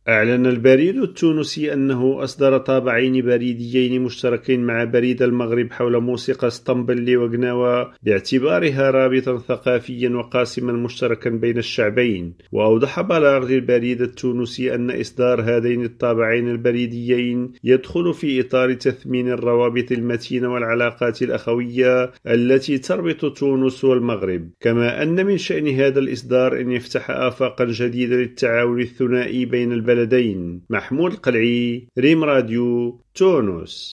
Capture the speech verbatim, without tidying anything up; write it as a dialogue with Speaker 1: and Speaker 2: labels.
Speaker 1: أعلن البريد التونسي أنه أصدر طابعين بريديين مشتركين مع بريد المغرب حول موسيقى اسطنبل وغناوة باعتبارها رابطا ثقافيا وقاسما مشتركا بين الشعبين. وأوضح بلاغ للبريد التونسي أن إصدار هذين الطابعين البريديين يدخل في إطار تثمين الروابط المتينة والعلاقات الأخوية التي تربط تونس والمغرب، كما أن من شأن هذا الإصدار أن يفتح آفاقا جديدة للتعاون الثنائي بين البلدين. محمود القلعي، ريم راديو، تونس.